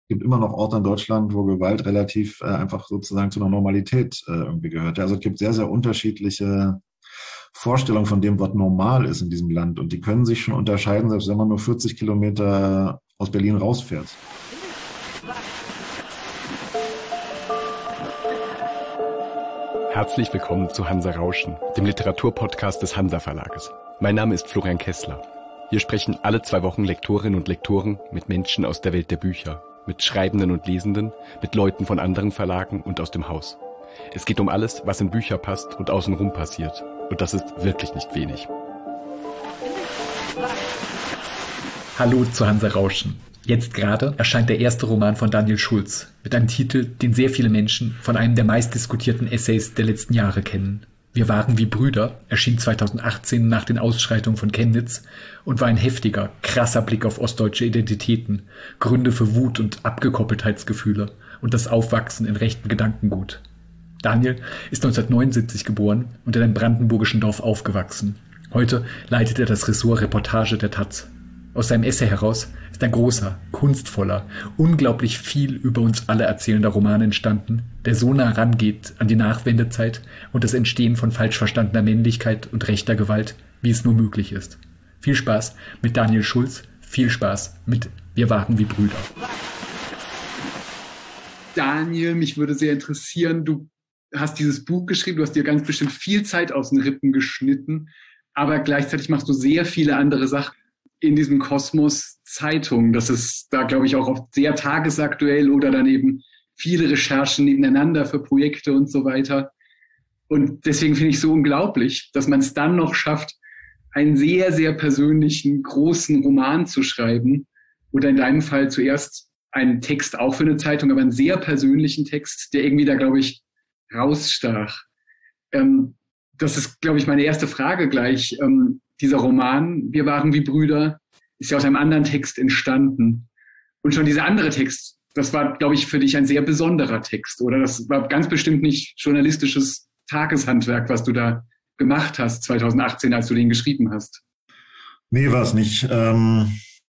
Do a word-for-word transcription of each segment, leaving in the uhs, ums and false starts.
gibt immer noch Orte in Deutschland, wo Gewalt relativ äh, einfach sozusagen zu einer Normalität äh, irgendwie gehört. Ja, also es gibt sehr, sehr unterschiedliche Vorstellungen von dem, was normal ist in diesem Land. Und die können sich schon unterscheiden, selbst wenn man nur vierzig Kilometer aus Berlin rausfährt. Herzlich willkommen zu Hansa Rauschen, dem Literaturpodcast des Hansa Verlages. Mein Name ist Florian Kessler. Hier sprechen alle zwei Wochen Lektorinnen und Lektoren mit Menschen aus der Welt der Bücher, mit Schreibenden und Lesenden, mit Leuten von anderen Verlagen und aus dem Haus. Es geht um alles, was in Bücher passt und außenrum passiert. Und das ist wirklich nicht wenig. Hallo zu Hansa Rauschen. Jetzt gerade erscheint der erste Roman von Daniel Schulz mit einem Titel, den sehr viele Menschen von einem der meistdiskutierten Essays der letzten Jahre kennen. Wir waren wie Brüder erschien zweitausendachtzehn nach den Ausschreitungen von Chemnitz und war ein heftiger, krasser Blick auf ostdeutsche Identitäten, Gründe für Wut und Abgekoppeltheitsgefühle und das Aufwachsen in rechtem Gedankengut. Daniel ist neunzehnhundertneunundsiebzig geboren und in einem brandenburgischen Dorf aufgewachsen. Heute leitet er das Ressort Reportage der Taz. Aus seinem Essay heraus ist ein großer, kunstvoller, unglaublich viel über uns alle erzählender Roman entstanden, der so nah rangeht an die Nachwendezeit und das Entstehen von falsch verstandener Männlichkeit und rechter Gewalt, wie es nur möglich ist. Viel Spaß mit Daniel Schulz, viel Spaß mit Wir waren wie Brüder. Daniel, mich würde sehr interessieren, du hast dieses Buch geschrieben, du hast dir ganz bestimmt viel Zeit aus den Rippen geschnitten, aber gleichzeitig machst du sehr viele andere Sachen in diesem Kosmos Zeitung. Das ist da, glaube ich, auch oft sehr tagesaktuell oder dann eben viele Recherchen nebeneinander für Projekte und so weiter. Und deswegen finde ich es so unglaublich, dass man es dann noch schafft, einen sehr, sehr persönlichen, großen Roman zu schreiben oder in deinem Fall zuerst einen Text auch für eine Zeitung, aber einen sehr persönlichen Text, der irgendwie da, glaube ich, rausstach. Ähm, das ist, glaube ich, meine erste Frage gleich. Ähm, Dieser Roman, Wir waren wie Brüder, ist ja aus einem anderen Text entstanden. Und schon dieser andere Text, das war, glaube ich, für dich ein sehr besonderer Text, oder? Das war ganz bestimmt nicht journalistisches Tageshandwerk, was du da gemacht hast zweitausendachtzehn, als du den geschrieben hast. Nee, war es nicht. Ähm,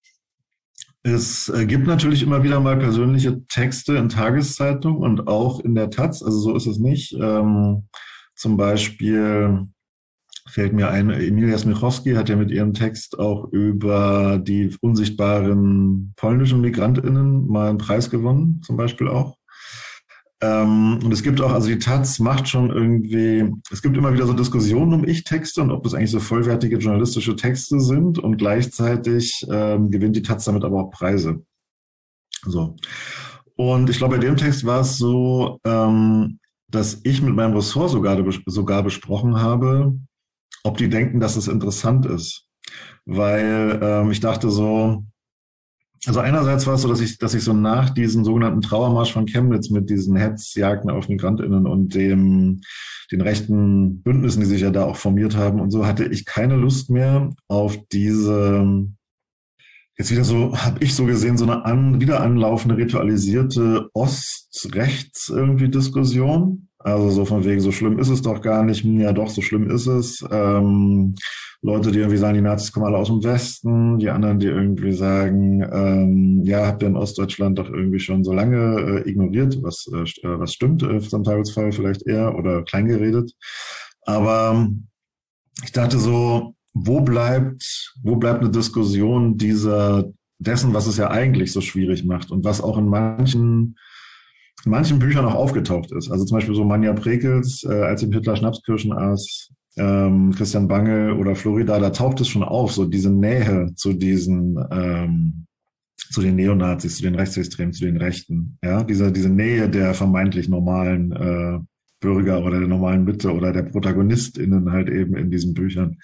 es gibt natürlich immer wieder mal persönliche Texte in Tageszeitungen und auch in der Taz, also so ist es nicht. Ähm, zum Beispiel fällt mir ein, Emilia Smichowski hat ja mit ihrem Text auch über die unsichtbaren polnischen MigrantInnen mal einen Preis gewonnen, zum Beispiel auch. Ähm, und es gibt auch, also die Taz macht schon irgendwie, es gibt immer wieder so Diskussionen um Ich-Texte und ob das eigentlich so vollwertige journalistische Texte sind, und gleichzeitig ähm, gewinnt die Taz damit aber auch Preise. So. Und ich glaube, bei dem Text war es so, ähm, dass ich mit meinem Ressort sogar, sogar besprochen habe, ob die denken, dass es interessant ist. Weil ähm, ich dachte so, also einerseits war es so, dass ich, dass ich so nach diesem sogenannten Trauermarsch von Chemnitz mit diesen Hetzjagden auf MigrantInnen und dem, den rechten Bündnissen, die sich ja da auch formiert haben und so, hatte ich keine Lust mehr auf diese, jetzt wieder so, habe ich so gesehen, so eine an, wieder anlaufende, ritualisierte Ost-Rechts irgendwie Diskussion. Also so von wegen, so schlimm ist es doch gar nicht, ja doch, so schlimm ist es. Ähm, Leute, die irgendwie sagen, die Nazis kommen alle aus dem Westen, die anderen, die irgendwie sagen, ähm, ja, habt ihr in Ostdeutschland doch irgendwie schon so lange äh, ignoriert, was äh, was stimmt, äh, zum Teilfall vielleicht eher, oder kleingeredet. Aber ich dachte so, wo bleibt, wo bleibt eine Diskussion dieser, dessen, was es ja eigentlich so schwierig macht und was auch in manchen in manchen Büchern auch aufgetaucht ist. Also zum Beispiel so Manja Prekels, äh, als sie mit Hitler Schnapskirschen aß, ähm, Christian Bangel oder Florida, da taucht es schon auf, so diese Nähe zu diesen, ähm, zu den Neonazis, zu den Rechtsextremen, zu den Rechten. Ja, diese, diese Nähe der vermeintlich normalen äh, Bürger oder der normalen Mitte oder der ProtagonistInnen halt eben in diesen Büchern.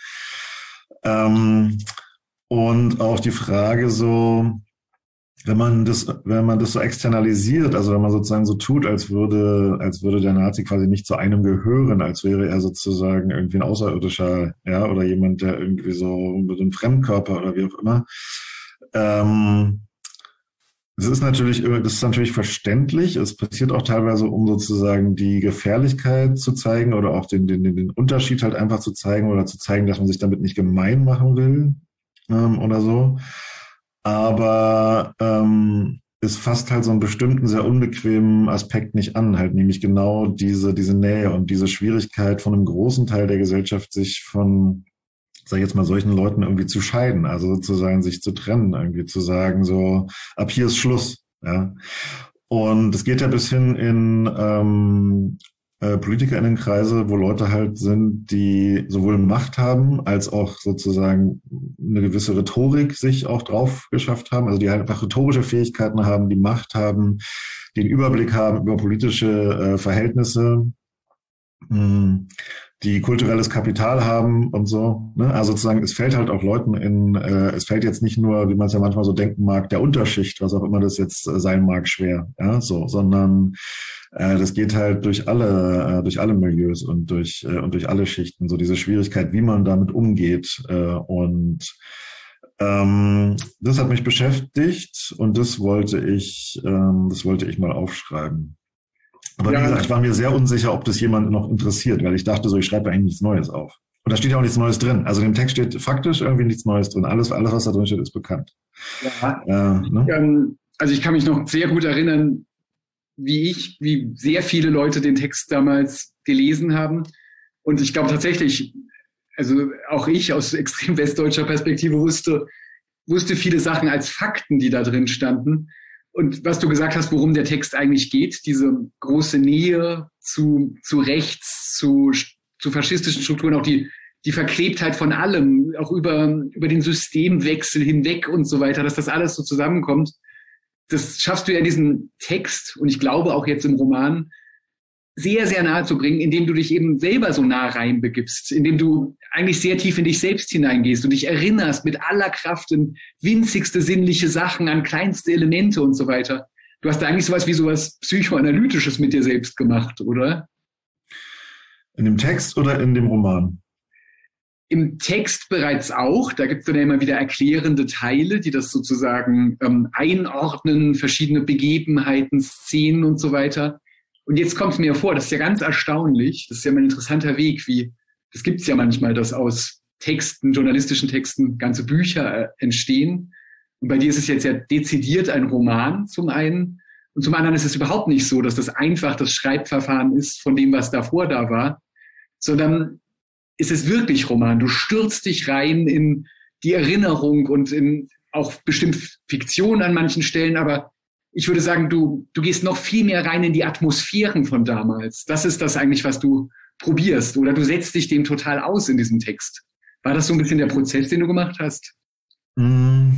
Ähm, und auch die Frage so, wenn man das, wenn man das so externalisiert, also wenn man sozusagen so tut, als würde, als würde der Nazi quasi nicht zu einem gehören, als wäre er sozusagen irgendwie ein Außerirdischer, ja, oder jemand, der irgendwie so mit einem Fremdkörper oder wie auch immer. Ähm, das ist natürlich, das ist natürlich verständlich. Es passiert auch teilweise, um sozusagen die Gefährlichkeit zu zeigen oder auch den, den, den Unterschied halt einfach zu zeigen oder zu zeigen, dass man sich damit nicht gemein machen will, ähm, oder so. Aber ähm, es fasst halt so einen bestimmten, sehr unbequemen Aspekt nicht an, halt nämlich genau diese, diese Nähe und diese Schwierigkeit von einem großen Teil der Gesellschaft, sich von, sag ich jetzt mal, solchen Leuten irgendwie zu scheiden, also sozusagen sich zu trennen, irgendwie zu sagen, so, ab hier ist Schluss, ja. Und es geht ja bis hin in ähm, äh, PolitikerInnenkreise, wo Leute halt sind, die sowohl Macht haben, als auch sozusagen eine gewisse Rhetorik sich auch drauf geschafft haben, also die halt einfach rhetorische Fähigkeiten haben, die Macht haben, den Überblick haben über politische äh, Verhältnisse, mh, die kulturelles Kapital haben und so. Ne? Also sozusagen, es fällt halt auch Leuten in, äh, es fällt jetzt nicht nur, wie man es ja manchmal so denken mag, der Unterschicht, was auch immer das jetzt äh, sein mag, schwer, ja, so, sondern äh, das geht halt durch alle, äh, durch alle Milieus und durch äh, und durch alle Schichten. So diese Schwierigkeit, wie man damit umgeht. Äh, und ähm, das hat mich beschäftigt und das wollte ich, ähm, das wollte ich mal aufschreiben. Aber ja, wie gesagt, ich war mir sehr unsicher, ob das jemand noch interessiert, weil ich dachte so, ich schreibe eigentlich nichts Neues auf. Und da steht ja auch nichts Neues drin. Also in dem Text steht faktisch irgendwie nichts Neues drin. Alles, alles was da drin steht, ist bekannt. Ja, äh, ne? Also ich kann mich noch sehr gut erinnern, wie ich, wie sehr viele Leute den Text damals gelesen haben. Und ich glaube tatsächlich, also auch ich aus extrem westdeutscher Perspektive wusste, wusste viele Sachen als Fakten, die da drin standen. Und was du gesagt hast, worum der Text eigentlich geht, diese große Nähe zu, zu rechts, zu, zu faschistischen Strukturen, auch die, die Verklebtheit von allem, auch über, über den Systemwechsel hinweg und so weiter, dass das alles so zusammenkommt, das schaffst du ja in diesem Text und ich glaube auch jetzt im Roman sehr, sehr nahe zu bringen, indem du dich eben selber so nah reinbegibst, indem du eigentlich sehr tief in dich selbst hineingehst und dich erinnerst mit aller Kraft an winzigste sinnliche Sachen, an kleinste Elemente und so weiter. Du hast da eigentlich sowas wie sowas Psychoanalytisches mit dir selbst gemacht, oder? In dem Text oder in dem Roman? Im Text bereits auch. Da gibt es dann ja immer wieder erklärende Teile, die das sozusagen ähm, einordnen, verschiedene Begebenheiten, Szenen und so weiter. Und jetzt kommt es mir vor, das ist ja ganz erstaunlich, das ist ja mal ein interessanter Weg, wie, das gibt es ja manchmal, dass aus Texten, journalistischen Texten ganze Bücher äh, entstehen. Und bei dir ist es jetzt ja dezidiert ein Roman zum einen. Und zum anderen ist es überhaupt nicht so, dass das einfach das Schreibverfahren ist von dem, was davor da war, sondern ist es wirklich Roman. Du stürzt dich rein in die Erinnerung und in auch bestimmt Fiktion an manchen Stellen, aber ich würde sagen, du, du gehst noch viel mehr rein in die Atmosphären von damals. Das ist das eigentlich, was du probierst. Oder du setzt dich dem total aus in diesem Text. War das so ein bisschen der Prozess, den du gemacht hast? Also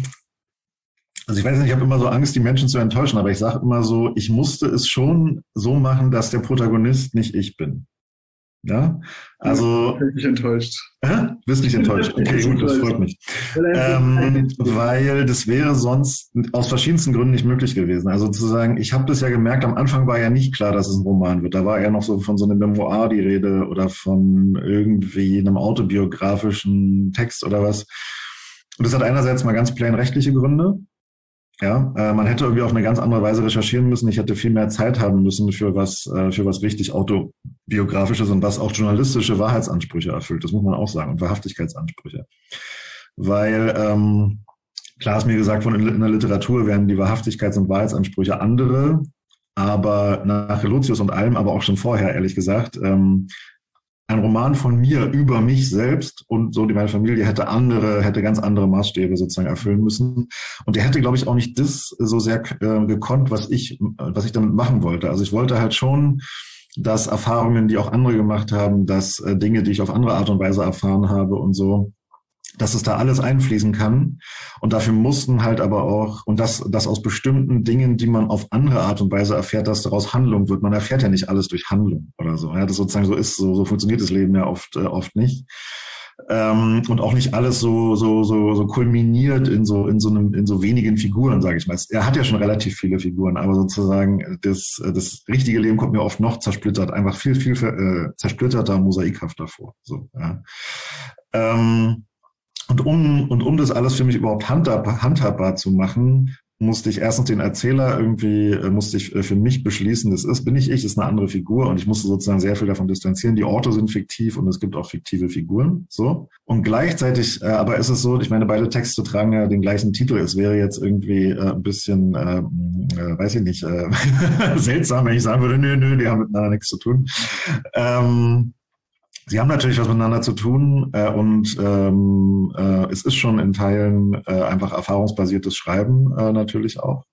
ich weiß nicht, ich habe immer so Angst, die Menschen zu enttäuschen, aber ich sage immer so, ich musste es schon so machen, dass der Protagonist nicht ich bin. Ja, also. Ich bin nicht enttäuscht. Hä? Du bist nicht enttäuscht. Okay, gut, das freut mich. Ähm, weil das wäre sonst aus verschiedensten Gründen nicht möglich gewesen. Also zu sagen, ich habe das ja gemerkt, am Anfang war ja nicht klar, dass es ein Roman wird. Da war ja noch so von so einem Memoir die Rede oder von irgendwie einem autobiografischen Text oder was. Und das hat einerseits mal ganz plain rechtliche Gründe. Ja, äh, man hätte irgendwie auf eine ganz andere Weise recherchieren müssen. Ich hätte viel mehr Zeit haben müssen für was, äh, für was richtig autobiografisches und was auch journalistische Wahrheitsansprüche erfüllt. Das muss man auch sagen und Wahrhaftigkeitsansprüche. Weil, ähm, klar ist mir gesagt, von in der Literatur werden die Wahrhaftigkeits- und Wahrheitsansprüche andere, aber nach Relotius und allem, aber auch schon vorher, ehrlich gesagt, ähm, ein Roman von mir über mich selbst und so die meine Familie hätte andere, hätte ganz andere Maßstäbe sozusagen erfüllen müssen. Und der hätte, glaube ich, auch nicht das so sehr äh, gekonnt, was ich, was ich damit machen wollte. Also ich wollte halt schon, dass Erfahrungen, die auch andere gemacht haben, dass äh, Dinge, die ich auf andere Art und Weise erfahren habe und so, dass es da alles einfließen kann. Und dafür mussten halt aber auch, und das, das aus bestimmten Dingen, die man auf andere Art und Weise erfährt, dass daraus Handlung wird. Man erfährt ja nicht alles durch Handlung oder so. Ja, das sozusagen so ist, so, so funktioniert das Leben ja oft, äh, oft nicht. Ähm, und auch nicht alles so, so, so, so kulminiert in so, in so einem, in so wenigen Figuren, sage ich mal. Er hat ja schon relativ viele Figuren, aber sozusagen das, das richtige Leben kommt mir oft noch zersplittert, einfach viel, viel äh, zersplitterter, mosaikhafter vor. So, ja. Ähm, Und um, und um das alles für mich überhaupt handhabbar, handhabbar zu machen, musste ich erstens den Erzähler irgendwie, äh, musste ich äh, für mich beschließen, das ist, bin ich ich, ist eine andere Figur und ich musste sozusagen sehr viel davon distanzieren. Die Orte sind fiktiv und es gibt auch fiktive Figuren, so. Und gleichzeitig, äh, aber ist es so, ich meine, beide Texte tragen ja den gleichen Titel. Es wäre jetzt irgendwie äh, ein bisschen, äh, äh, weiß ich nicht, äh, seltsam, wenn ich sagen würde, nö, nö, die haben miteinander nichts zu tun. Ähm, Sie haben natürlich was miteinander zu tun äh, und ähm, äh, es ist schon in Teilen äh, einfach erfahrungsbasiertes Schreiben äh, natürlich auch.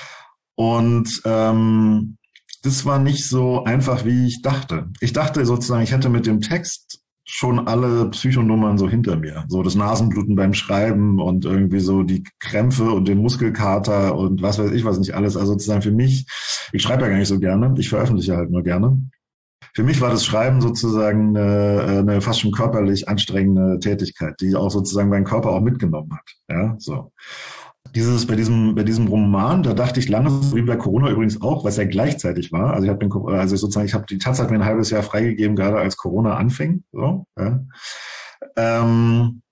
Und ähm, das war nicht so einfach, wie ich dachte. Ich dachte sozusagen, ich hätte mit dem Text schon alle Psychonummern so hinter mir. So das Nasenbluten beim Schreiben und irgendwie so die Krämpfe und den Muskelkater und was weiß ich was nicht alles. Also sozusagen für mich, ich schreibe ja gar nicht so gerne, ich veröffentliche halt nur gerne. Für mich war das Schreiben sozusagen eine, eine fast schon körperlich anstrengende Tätigkeit, die auch sozusagen meinen Körper auch mitgenommen hat. Ja, so. Dieses, bei diesem, bei diesem Roman, da dachte ich lange, wie bei Corona übrigens auch, was ja gleichzeitig war. Also ich habe den, also sozusagen, ich habe die Taz hat mir ein halbes Jahr freigegeben, gerade als Corona anfing. So, ja. Ähm,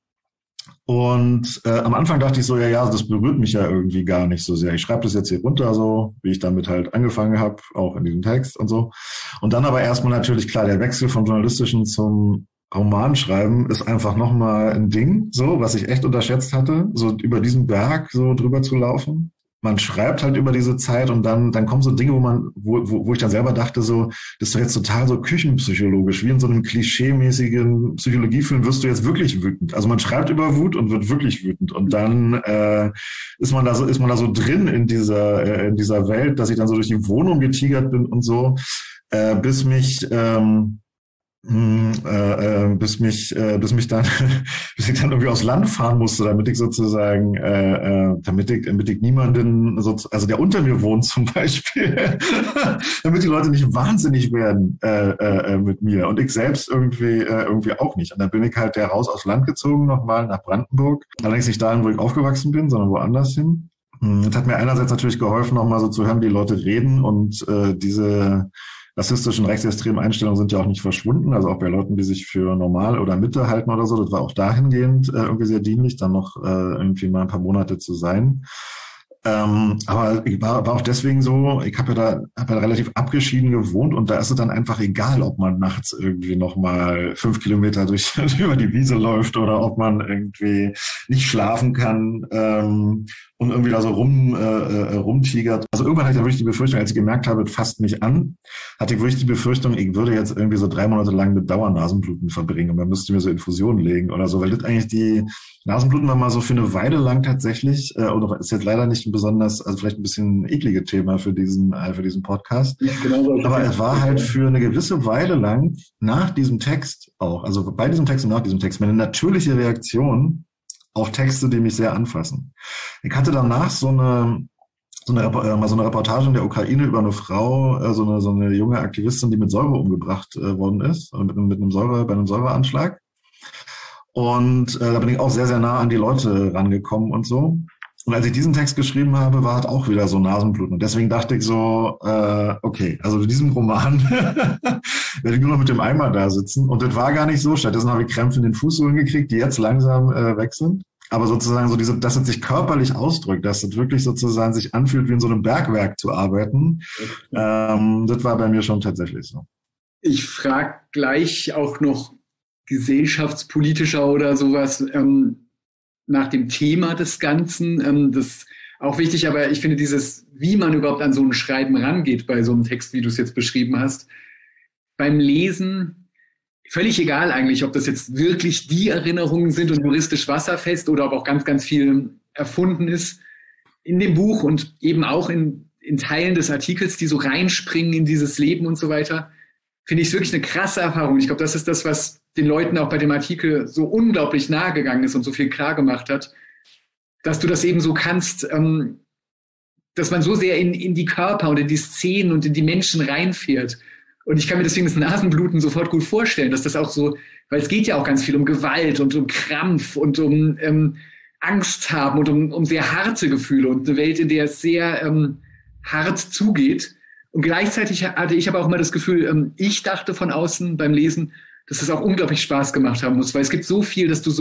Und äh, am Anfang dachte ich so, ja, ja, das berührt mich ja irgendwie gar nicht so sehr. Ich schreibe das jetzt hier runter, so wie ich damit halt angefangen habe, auch in diesem Text und so. Und dann aber erstmal natürlich, klar, der Wechsel vom Journalistischen zum Romanschreiben ist einfach nochmal ein Ding, so, was ich echt unterschätzt hatte, so über diesen Berg so drüber zu laufen. Man schreibt halt über diese Zeit und dann, dann kommen so Dinge, wo man, wo, wo, wo ich dann selber dachte, so, das ist doch jetzt total so küchenpsychologisch, wie in so einem klischeemäßigen Psychologiefilm wirst du jetzt wirklich wütend. Also man schreibt über Wut und wird wirklich wütend und dann äh, ist man da so, ist man da so drin in dieser, äh, in dieser Welt, dass ich dann so durch die Wohnung getigert bin und so, äh, bis mich ähm, Äh, äh, bis mich, äh, bis mich dann, bis ich dann irgendwie aufs Land fahren musste, damit ich sozusagen, äh, äh, damit ich, damit ich niemanden, so, also der unter mir wohnt zum Beispiel, damit die Leute nicht wahnsinnig werden äh, äh, mit mir und ich selbst irgendwie, äh, irgendwie auch nicht. Und dann bin ich halt der raus aufs Land gezogen nochmal nach Brandenburg, allerdings nicht dahin, wo ich aufgewachsen bin, sondern woanders hin. Das hat mir einerseits natürlich geholfen, nochmal so zu hören, wie die Leute reden und äh, diese rassistischen, rechtsextremen Einstellungen sind ja auch nicht verschwunden, also auch bei Leuten, die sich für normal oder Mitte halten oder so. Das war auch dahingehend äh, irgendwie sehr dienlich, dann noch äh, irgendwie mal ein paar Monate zu sein. Ähm, aber ich war, war auch deswegen so, ich habe ja da hab ja relativ abgeschieden gewohnt und da ist es dann einfach egal, ob man nachts irgendwie nochmal fünf Kilometer durch über die Wiese läuft oder ob man irgendwie nicht schlafen kann ähm, und irgendwie da so rum äh, rumtigert. Also irgendwann hatte ich da wirklich die Befürchtung, als ich gemerkt habe, es fasst mich an, hatte ich wirklich die Befürchtung, ich würde jetzt irgendwie so drei Monate lang mit Dauernasenbluten verbringen und man müsste mir so Infusionen legen oder so, weil das eigentlich die Nasenbluten war mal so für eine Weile lang tatsächlich, äh, oder ist jetzt leider nicht ein besonders, also vielleicht ein bisschen ein eklige Thema für diesen, äh, für diesen Podcast. Ja, genau so. Aber es war halt für eine gewisse Weile lang nach diesem Text auch, also bei diesem Text und nach diesem Text, meine natürliche Reaktion auf Texte, die mich sehr anfassen. Ich hatte danach so eine, so eine, äh, mal so eine Reportage in der Ukraine über eine Frau, äh, so eine, so eine junge Aktivistin, die mit Säure umgebracht äh, worden ist, mit, mit einem Säure, bei einem Säureanschlag. Und äh, da bin ich auch sehr, sehr nah an die Leute rangekommen und so. Und als ich diesen Text geschrieben habe, war halt auch wieder so Nasenbluten. Und deswegen dachte ich so, äh, okay, also in diesem Roman werde ich nur noch mit dem Eimer da sitzen. Und das war gar nicht so. Stattdessen habe ich Krämpfe in den Fußsohlen gekriegt, die jetzt langsam äh, weg sind. Aber sozusagen so diese, dass es sich körperlich ausdrückt, dass es wirklich sozusagen sich anfühlt, wie in so einem Bergwerk zu arbeiten, ähm, das war bei mir schon tatsächlich so. Ich frage gleich auch noch gesellschaftspolitischer oder sowas ähm, nach dem Thema des Ganzen. Ähm, das ist auch wichtig, aber ich finde dieses, wie man überhaupt an so ein Schreiben rangeht bei so einem Text, wie du es jetzt beschrieben hast, beim Lesen völlig egal eigentlich, ob das jetzt wirklich die Erinnerungen sind und juristisch wasserfest oder ob auch ganz, ganz viel erfunden ist in dem Buch und eben auch in, in Teilen des Artikels, die so reinspringen in dieses Leben und so weiter, finde ich es wirklich eine krasse Erfahrung. Ich glaube, das ist das, was den Leuten auch bei dem Artikel so unglaublich nahe gegangen ist und so viel klar gemacht hat, dass du das eben so kannst, ähm, dass man so sehr in, in die Körper und in die Szenen und in die Menschen reinfährt. Und ich kann mir deswegen das Nasenbluten sofort gut vorstellen, dass das auch so, weil es geht ja auch ganz viel um Gewalt und um Krampf und um ähm, Angst haben und um, um sehr harte Gefühle und eine Welt, in der es sehr ähm, hart zugeht. Und gleichzeitig hatte ich aber auch immer das Gefühl, ähm, ich dachte von außen beim Lesen, dass es auch unglaublich Spaß gemacht haben muss, weil es gibt so viel, dass du so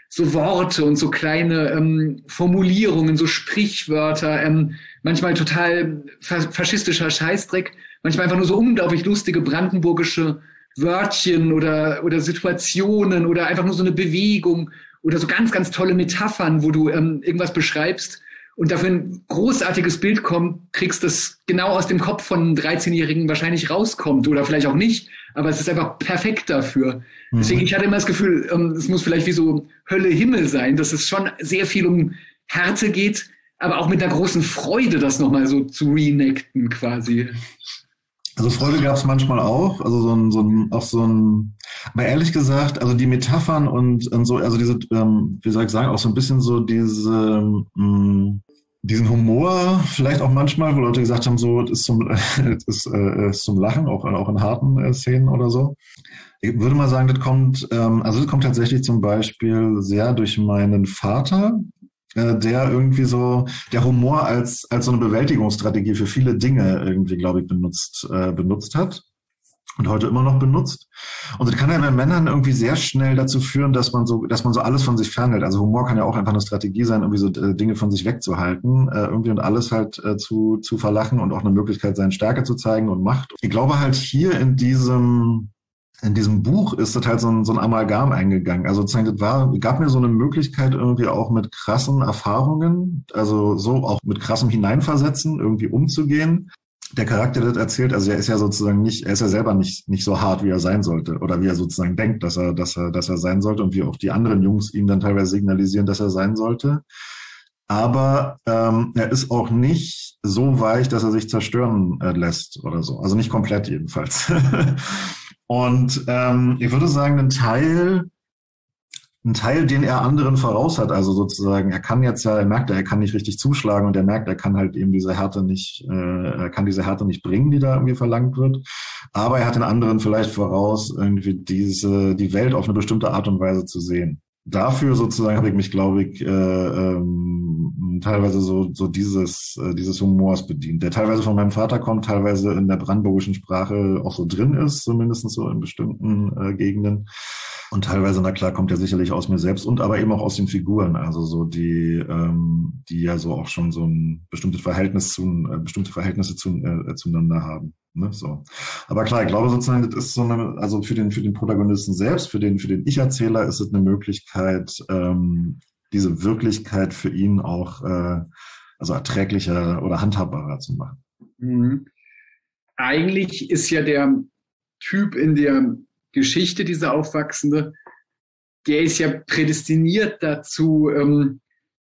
so Worte und so kleine ähm, Formulierungen, so Sprichwörter, ähm, manchmal total fas- faschistischer Scheißdreck, manchmal einfach nur so unglaublich lustige brandenburgische Wörtchen oder, oder Situationen oder einfach nur so eine Bewegung oder so ganz, ganz tolle Metaphern, wo du ähm, irgendwas beschreibst und dafür ein großartiges Bild kommt, kriegst, das genau aus dem Kopf von einem dreizehnjährigen wahrscheinlich rauskommt oder vielleicht auch nicht, aber es ist einfach perfekt dafür. Mhm. Deswegen, ich hatte immer das Gefühl, ähm, es muss vielleicht wie so Hölle, Himmel sein, dass es schon sehr viel um Härte geht, aber auch mit einer großen Freude, das nochmal so zu reenacten quasi. Also Freude gab es manchmal auch, also so ein, so ein, auch so ein, aber ehrlich gesagt, also die Metaphern und, und so, also diese, ähm, wie soll ich sagen, auch so ein bisschen so diese, mh, diesen Humor, vielleicht auch manchmal, wo Leute gesagt haben, so, das ist zum, das ist, äh, ist zum Lachen, auch, auch in harten äh, Szenen oder so. Ich würde mal sagen, das kommt, ähm, also das kommt tatsächlich zum Beispiel sehr durch meinen Vater, der irgendwie so, der Humor als, als so eine Bewältigungsstrategie für viele Dinge irgendwie, glaube ich, benutzt, äh, benutzt hat und heute immer noch benutzt. Und das kann ja bei Männern irgendwie sehr schnell dazu führen, dass man so, dass man so alles von sich fernhält. Also Humor kann ja auch einfach eine Strategie sein, irgendwie so äh, Dinge von sich wegzuhalten, äh, irgendwie und alles halt äh, zu, zu verlachen und auch eine Möglichkeit sein, Stärke zu zeigen und Macht. Ich glaube halt hier in diesem, in diesem Buch ist das halt so ein, so ein Amalgam eingegangen. Also sozusagen, das war, gab mir so eine Möglichkeit irgendwie auch mit krassen Erfahrungen, also so auch mit krassem Hineinversetzen irgendwie umzugehen. Der Charakter, der das erzählt, also er ist ja sozusagen nicht, er ist ja selber nicht, nicht so hart, wie er sein sollte oder wie er sozusagen denkt, dass er, dass er, dass er sein sollte und wie auch die anderen Jungs ihm dann teilweise signalisieren, dass er sein sollte. Aber ähm, er ist auch nicht so weich, dass er sich zerstören äh, lässt oder so. Also nicht komplett jedenfalls. Und ähm, ich würde sagen, ein Teil, ein Teil, den er anderen voraus hat, also sozusagen, er kann jetzt ja, er merkt ja, er kann nicht richtig zuschlagen und er merkt, er kann halt eben diese Härte nicht, äh, er kann diese Härte nicht bringen, die da irgendwie verlangt wird. Aber er hat den anderen vielleicht voraus, irgendwie diese, die Welt auf eine bestimmte Art und Weise zu sehen. Dafür sozusagen habe ich mich, glaube ich, äh, ähm, teilweise so so dieses äh, dieses Humors bedient, der teilweise von meinem Vater kommt, teilweise in der brandenburgischen Sprache auch so drin ist, zumindest so in bestimmten äh, Gegenden. Und teilweise, na klar, kommt er sicherlich aus mir selbst und aber eben auch aus den Figuren, also so die, ähm, die ja so auch schon so ein bestimmtes Verhältnis zu, äh, bestimmte Verhältnisse zu, äh, zueinander haben. Ne, so. Aber klar, ich glaube sozusagen, das ist so eine, also für den, für den Protagonisten selbst, für den, für den Ich-Erzähler ist es eine Möglichkeit, ähm, diese Wirklichkeit für ihn auch, äh, also erträglicher oder handhabbarer zu machen. Mhm. Eigentlich ist ja der Typ in der Geschichte, dieser Aufwachsende, der ist ja prädestiniert dazu, ähm,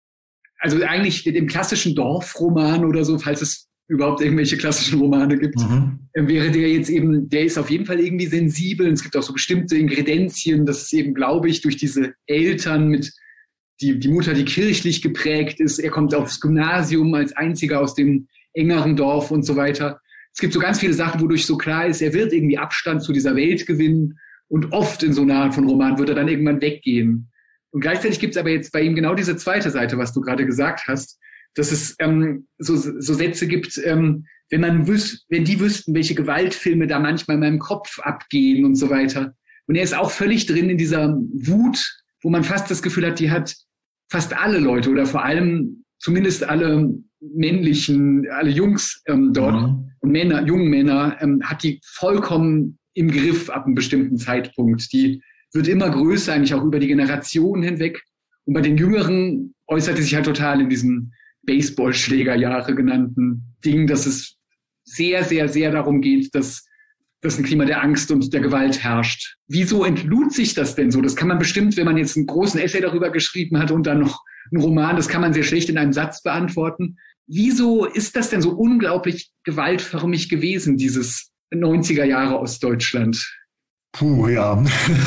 also eigentlich im klassischen Dorfroman oder so, falls es überhaupt irgendwelche klassischen Romane gibt, mhm. wäre der jetzt eben, der ist auf jeden Fall irgendwie sensibel. Und es gibt auch so bestimmte Ingredienzien, das ist eben, glaube ich, durch diese Eltern mit die, die Mutter, die kirchlich geprägt ist. Er kommt aufs Gymnasium als einziger aus dem engeren Dorf und so weiter. Es gibt so ganz viele Sachen, wodurch so klar ist, er wird irgendwie Abstand zu dieser Welt gewinnen und oft in so einer Art von Roman wird er dann irgendwann weggehen. Und gleichzeitig gibt es aber jetzt bei ihm genau diese zweite Seite, was du gerade gesagt hast, dass es ähm, so, so Sätze gibt, ähm, wenn man wüs- wenn die wüssten, welche Gewaltfilme da manchmal in meinem Kopf abgehen und so weiter. Und er ist auch völlig drin in dieser Wut, wo man fast das Gefühl hat, die hat fast alle Leute oder vor allem zumindest alle männlichen, alle Jungs ähm, dort mhm. und Männer, jungen Männer, ähm, hat die vollkommen im Griff ab einem bestimmten Zeitpunkt. Die wird immer größer, eigentlich auch über die Generationen hinweg. Und bei den Jüngeren äußert es sich halt total in diesem Baseballschlägerjahre genannten Ding, dass es sehr, sehr, sehr darum geht, dass, dass ein Klima der Angst und der Gewalt herrscht. Wieso entlud sich das denn so? Das kann man bestimmt, wenn man jetzt einen großen Essay darüber geschrieben hat und dann noch einen Roman, das kann man sehr schlecht in einem Satz beantworten. Wieso ist das denn so unglaublich gewaltförmig gewesen, dieses neunziger Jahre Ostdeutschland? Puh, ja.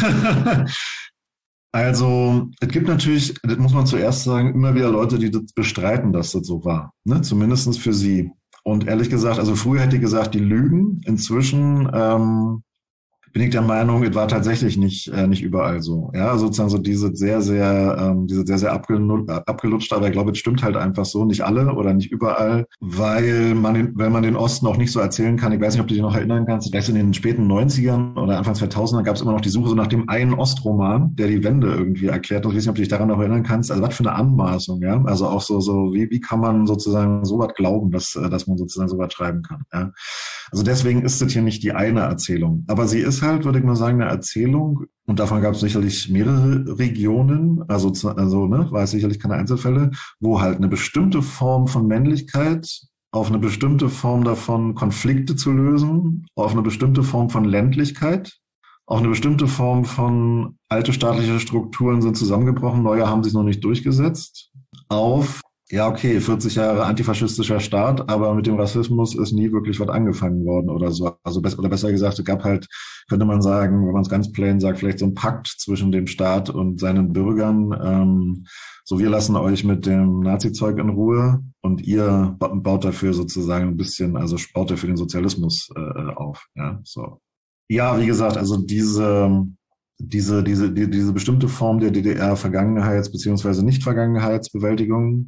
Also, es gibt natürlich, das muss man zuerst sagen, immer wieder Leute, die das bestreiten, dass das so war. Ne? Zumindest für sie. Und ehrlich gesagt, also früher hätte ich gesagt, die lügen. Inzwischen ähm, bin ich der Meinung, es war tatsächlich nicht äh, nicht überall so. Ja, also sozusagen so diese sehr, sehr, ähm, diese sehr, sehr abgelu- abgelutscht, aber ich glaube, es stimmt halt einfach so, nicht alle oder nicht überall, weil man, den, weil man den Osten auch nicht so erzählen kann. Ich weiß nicht, ob du dich noch erinnern kannst, vielleicht in den späten neunzigern oder Anfang zweitausender gab es immer noch die Suche so nach dem einen Ostroman, der die Wende irgendwie erklärt. Und ich weiß nicht, ob du dich daran noch erinnern kannst. Also was für eine Anmaßung, ja. Also auch so, so wie, wie kann man sozusagen so was glauben, dass, dass man sozusagen so was schreiben kann, ja. Also deswegen ist das hier nicht die eine Erzählung. Aber sie ist halt, würde ich mal sagen, eine Erzählung. Und davon gab es sicherlich mehrere Regionen. Also, also ne, war es sicherlich keine Einzelfälle, wo halt eine bestimmte Form von Männlichkeit auf eine bestimmte Form davon, Konflikte zu lösen, auf eine bestimmte Form von Ländlichkeit, auf eine bestimmte Form von alte staatliche Strukturen sind zusammengebrochen, neue haben sich noch nicht durchgesetzt, auf ja, okay, vierzig Jahre antifaschistischer Staat, aber mit dem Rassismus ist nie wirklich was angefangen worden oder so. Also besser, oder besser gesagt, es gab halt, könnte man sagen, wenn man es ganz plain sagt, vielleicht so ein Pakt zwischen dem Staat und seinen Bürgern. Ähm, so, wir lassen euch mit dem Nazi-Zeug in Ruhe und ihr baut dafür sozusagen ein bisschen, also baut dafür den Sozialismus äh, auf. Ja, so. Ja, wie gesagt, also diese diese diese die, diese bestimmte Form der D D R-Vergangenheits- beziehungsweise Nicht-Vergangenheitsbewältigung,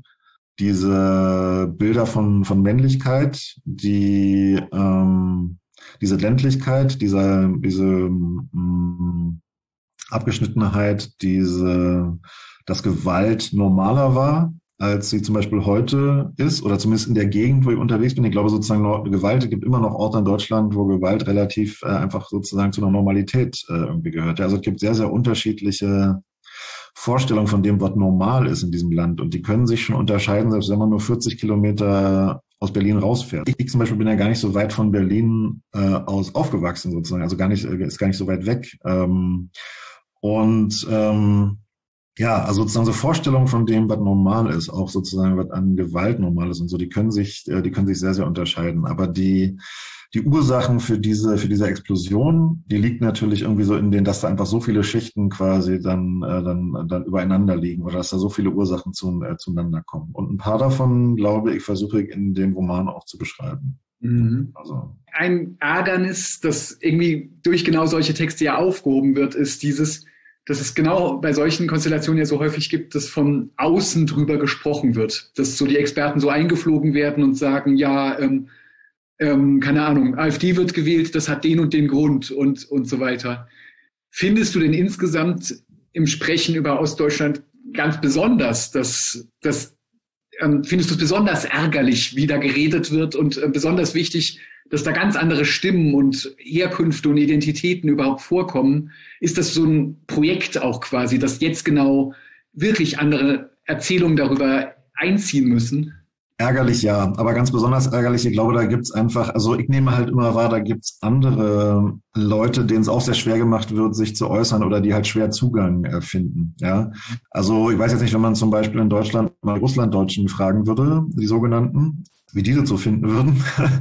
diese Bilder von von Männlichkeit, die ähm, diese Ländlichkeit, diese diese mh, Abgeschnittenheit, diese dass Gewalt normaler war, als sie zum Beispiel heute ist, oder zumindest in der Gegend, wo ich unterwegs bin. Ich glaube sozusagen, Gewalt, es gibt immer noch Orte in Deutschland, wo Gewalt relativ äh, einfach sozusagen zu einer Normalität äh, irgendwie gehört. Ja, also es gibt sehr, sehr unterschiedliche Vorstellung von dem, was normal ist in diesem Land. Und die können sich schon unterscheiden, selbst wenn man nur vierzig Kilometer aus Berlin rausfährt. Ich zum Beispiel bin ja gar nicht so weit von Berlin äh, aus aufgewachsen sozusagen, also gar nicht, ist gar nicht so weit weg. Ähm, und ähm, ja, also sozusagen so Vorstellungen von dem, was normal ist, auch sozusagen, was an Gewalt normal ist und so, die können sich, die können sich sehr, sehr unterscheiden. Aber die, die Ursachen für diese, für diese Explosion, die liegt natürlich irgendwie so in denen, dass da einfach so viele Schichten quasi dann, äh, dann, dann übereinander liegen oder dass da so viele Ursachen zu, äh, zueinander kommen. Und ein paar davon, glaube ich, versuche ich in dem Roman auch zu beschreiben. Mhm. Also. Ein Ärgernis, das irgendwie durch genau solche Texte ja aufgehoben wird, ist dieses, dass es genau bei solchen Konstellationen ja so häufig gibt, dass von außen drüber gesprochen wird, dass so die Experten so eingeflogen werden und sagen, ja, ähm, ähm, keine Ahnung, AfD wird gewählt, das hat den und den Grund und, und so weiter. Findest du denn insgesamt im Sprechen über Ostdeutschland ganz besonders, dass, dass ähm, findest du es besonders ärgerlich, wie da geredet wird und äh, besonders wichtig, dass da ganz andere Stimmen und Herkünfte und Identitäten überhaupt vorkommen? Ist das so ein Projekt auch quasi, dass jetzt genau wirklich andere Erzählungen darüber einziehen müssen? Ärgerlich, ja, aber ganz besonders ärgerlich, ich glaube, da gibt's einfach, also ich nehme halt immer wahr, da gibt's andere Leute, denen es auch sehr schwer gemacht wird, sich zu äußern oder die halt schwer Zugang äh, finden, ja. Also ich weiß jetzt nicht, wenn man zum Beispiel in Deutschland mal Russlanddeutschen fragen würde, die sogenannten, wie die das so finden würden.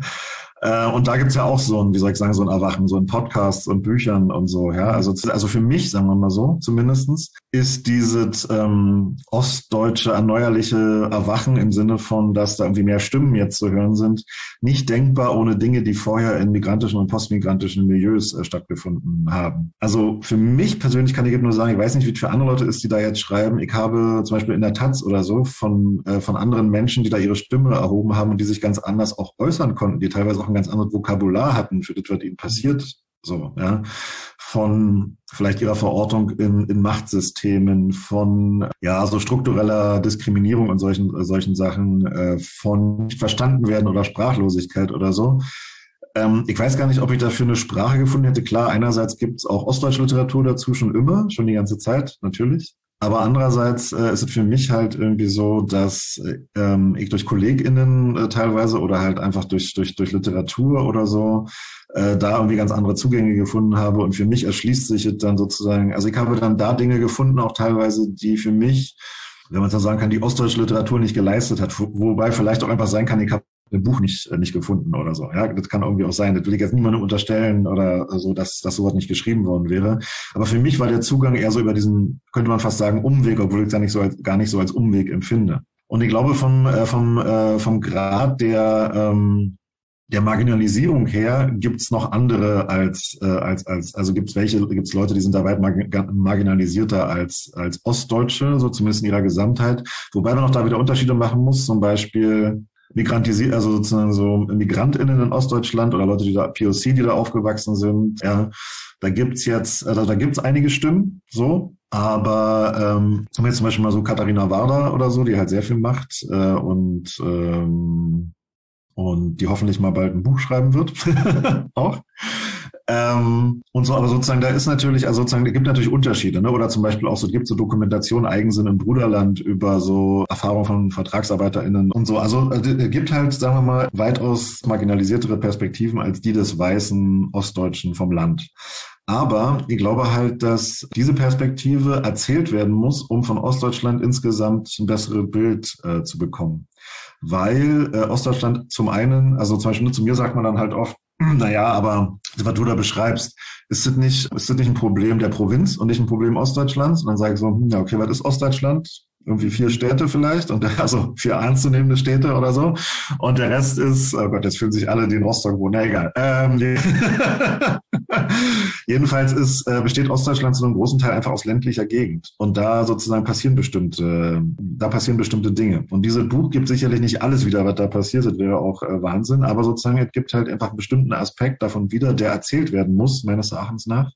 Und da gibt's ja auch so ein, wie soll ich sagen, so ein Erwachen, so ein Podcasts und Büchern und so, ja. Also, also für mich, sagen wir mal so, zumindestens, ist dieses ähm, ostdeutsche erneuerliche Erwachen im Sinne von, dass da irgendwie mehr Stimmen jetzt zu hören sind, nicht denkbar ohne Dinge, die vorher in migrantischen und postmigrantischen Milieus äh, stattgefunden haben. Also für mich persönlich kann ich nur sagen, ich weiß nicht, wie es für andere Leute ist, die da jetzt schreiben. Ich habe zum Beispiel in der Taz oder so von äh, von anderen Menschen, die da ihre Stimme erhoben haben und die sich ganz anders auch äußern konnten, die teilweise auch ein ganz anderes Vokabular hatten für das, was ihnen passiert, so, ja, von vielleicht ihrer Verortung in, in Machtsystemen, von, ja, so struktureller Diskriminierung und solchen, äh, solchen Sachen, äh, von nicht verstanden werden oder Sprachlosigkeit oder so. Ähm, ich weiß gar nicht, ob ich dafür eine Sprache gefunden hätte. Klar, einerseits gibt es auch ostdeutsche Literatur dazu schon immer, schon die ganze Zeit, natürlich. Aber andererseits äh, ist es für mich halt irgendwie so, dass ähm, ich durch KollegInnen äh, teilweise oder halt einfach durch durch durch Literatur oder so äh, da irgendwie ganz andere Zugänge gefunden habe. Und für mich erschließt sich es dann sozusagen, also ich habe dann da Dinge gefunden, auch teilweise, die für mich, wenn man so sagen kann, die ostdeutsche Literatur nicht geleistet hat. Wobei vielleicht auch einfach sein kann, ich habe ein Buch nicht nicht gefunden oder so. Ja, das kann irgendwie auch sein. Das will ich jetzt niemandem unterstellen oder so, dass dass sowas nicht geschrieben worden wäre. Aber für mich war der Zugang eher so über diesen, könnte man fast sagen, Umweg, obwohl ich es ja nicht so als, gar nicht so als Umweg empfinde. Und ich glaube vom äh, vom äh, vom Grad der ähm, der Marginalisierung her gibt's noch andere als, äh, als, als, also gibt's welche, gibt's Leute, die sind da weit marginalisierter als, als Ostdeutsche, so zumindest in ihrer Gesamtheit. Wobei man auch da wieder Unterschiede machen muss, zum Beispiel migrantisiert, also sozusagen so MigrantInnen in Ostdeutschland oder Leute, die da, P O C, die da aufgewachsen sind, ja. Da gibt's jetzt, also da gibt's einige Stimmen, so. Aber ähm, zum Beispiel mal so Katharina Warder oder so, die halt sehr viel macht, äh, und, ähm, und die hoffentlich mal bald ein Buch schreiben wird, auch. Ähm, und so, aber sozusagen, da ist natürlich, also sozusagen, es gibt natürlich Unterschiede, ne? Oder zum Beispiel auch so, gibt so Dokumentation Eigensinn im Bruderland über so Erfahrungen von VertragsarbeiterInnen und so. Also, es gibt halt, sagen wir mal, weitaus marginalisiertere Perspektiven als die des weißen Ostdeutschen vom Land. Aber ich glaube halt, dass diese Perspektive erzählt werden muss, um von Ostdeutschland insgesamt ein besseres Bild äh, zu bekommen. Weil äh, Ostdeutschland zum einen, also zum Beispiel zu mir sagt man dann halt oft, naja, aber was du da beschreibst, ist das nicht, ist das nicht ein Problem der Provinz und nicht ein Problem Ostdeutschlands? Und dann sage ich so, hm, ja, okay, was ist Ostdeutschland? Irgendwie vier Städte vielleicht, und der, also vier ernstzunehmende Städte oder so. Und der Rest ist, oh Gott, jetzt fühlen sich alle, die in Rostock wohnen, na egal. Ähm, die Jedenfalls ist, äh, besteht Ostdeutschland zu einem großen Teil einfach aus ländlicher Gegend. Und da sozusagen passieren bestimmte, da passieren bestimmte Dinge. Und dieses Buch gibt sicherlich nicht alles wieder, was da passiert, das wäre auch äh, Wahnsinn. Aber sozusagen, es gibt halt einfach einen bestimmten Aspekt davon wieder, der erzählt werden muss, meines Erachtens nach.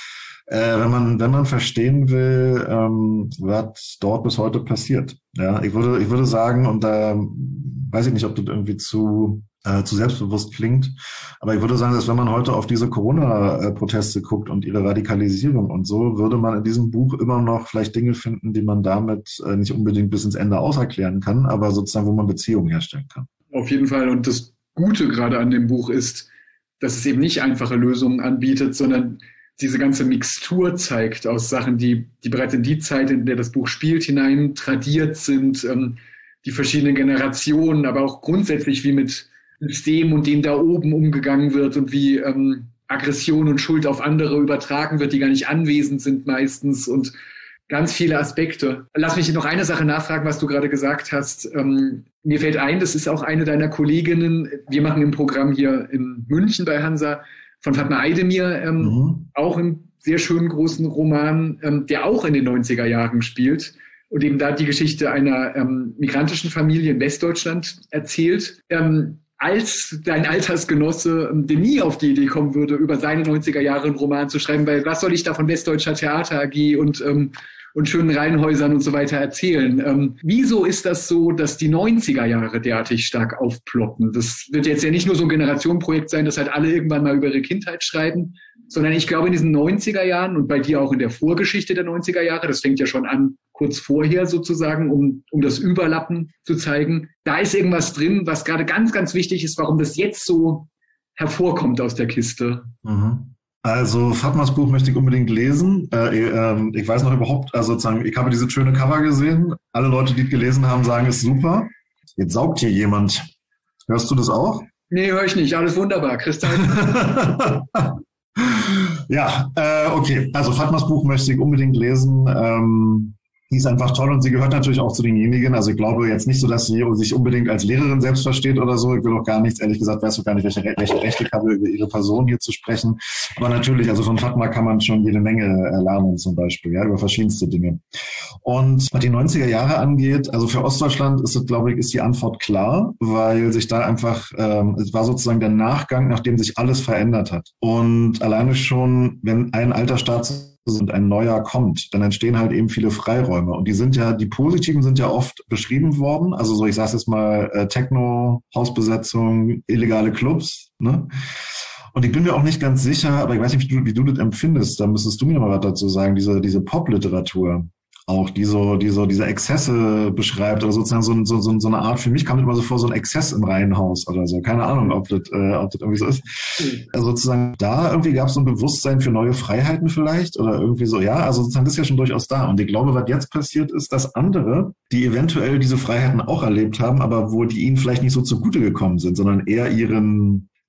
Äh, wenn man, wenn man verstehen will, ähm, was dort bis heute passiert. Ja, ich würde, ich würde sagen, und da weiß ich nicht, ob das irgendwie zu, äh, zu selbstbewusst klingt, aber ich würde sagen, dass wenn man heute auf diese Corona-Proteste guckt und ihre Radikalisierung und so, würde man in diesem Buch immer noch vielleicht Dinge finden, die man damit äh, nicht unbedingt bis ins Ende auserklären kann, aber sozusagen, wo man Beziehungen herstellen kann. Auf jeden Fall. Und das Gute gerade an dem Buch ist, dass es eben nicht einfache Lösungen anbietet, sondern diese ganze Mixtur zeigt aus Sachen, die, die bereits in die Zeit, in der das Buch spielt, hinein tradiert sind, ähm, die verschiedenen Generationen, aber auch grundsätzlich, wie mit System und dem da oben umgegangen wird und wie ähm, Aggression und Schuld auf andere übertragen wird, die gar nicht anwesend sind meistens, und ganz viele Aspekte. Lass mich noch eine Sache nachfragen, was du gerade gesagt hast. Ähm, mir fällt ein, das ist auch eine deiner Kolleginnen. Wir machen im Programm hier in München bei Hansa von Fatma Aydemir, ähm, mhm. auch einen sehr schönen großen Roman, ähm, der auch in den neunziger Jahren spielt und eben da die Geschichte einer ähm, migrantischen Familie in Westdeutschland erzählt. Ähm, als dein Altersgenosse, ähm, der nie auf die Idee kommen würde, über seine neunziger Jahre einen Roman zu schreiben, weil was soll ich da von Westdeutscher Theater A G und ähm, und schönen Reihenhäusern und so weiter erzählen. Ähm, wieso ist das so, dass die neunziger Jahre derartig stark aufploppen? Das wird jetzt ja nicht nur so ein Generationenprojekt sein, dass halt alle irgendwann mal über ihre Kindheit schreiben, sondern ich glaube in diesen neunziger Jahren und bei dir auch in der Vorgeschichte der neunziger Jahre, das fängt ja schon an kurz vorher sozusagen, um, um das Überlappen zu zeigen, da ist irgendwas drin, was gerade ganz, ganz wichtig ist, warum das jetzt so hervorkommt aus der Kiste. Mhm. Also Fatmas Buch möchte ich unbedingt lesen. Äh, äh, ich weiß noch überhaupt, also sozusagen, ich habe dieses schöne Cover gesehen. Alle Leute, die es gelesen haben, sagen, es ist super. Jetzt saugt hier jemand. Hörst du das auch? Nee, höre ich nicht. Alles wunderbar, Christian. Ja, äh, okay. Also Fatmas Buch möchte ich unbedingt lesen. Ähm, die ist einfach toll und sie gehört natürlich auch zu denjenigen. Also ich glaube jetzt nicht so, dass sie sich unbedingt als Lehrerin selbst versteht oder so. Ich will auch gar nichts, ehrlich gesagt, weißt du gar nicht, welche, welche Rechte ich habe, über ihre Person hier zu sprechen. Aber natürlich, also von Fatma kann man schon jede Menge lernen zum Beispiel, ja, über verschiedenste Dinge. Und was die neunziger Jahre angeht, also für Ostdeutschland ist es, glaube ich, ist die Antwort klar, weil sich da einfach, ähm, es war sozusagen der Nachgang, nachdem sich alles verändert hat. Und alleine schon, wenn ein alter Staat und ein neuer kommt, dann entstehen halt eben viele Freiräume. Und die sind ja, die positiven sind ja oft beschrieben worden. Also so, ich sage jetzt mal, äh, Techno, Hausbesetzung, illegale Clubs, ne? Und ich bin mir auch nicht ganz sicher, aber ich weiß nicht, wie du, wie du das empfindest. Da müsstest du mir noch mal was dazu sagen. Diese, diese Pop-Literatur auch, die so, die so diese Exzesse beschreibt oder sozusagen so, so, so, so eine Art, für mich kam das immer so vor, so ein Exzess im Reihenhaus oder so. Keine Ahnung, ob das, äh, ob das irgendwie so ist. Also sozusagen da irgendwie gab es so ein Bewusstsein für neue Freiheiten vielleicht oder irgendwie so, ja, also sozusagen das ist ja schon durchaus da. Und ich glaube, was jetzt passiert ist, dass andere, die eventuell diese Freiheiten auch erlebt haben, aber wo die ihnen vielleicht nicht so zugute gekommen sind, sondern eher ihren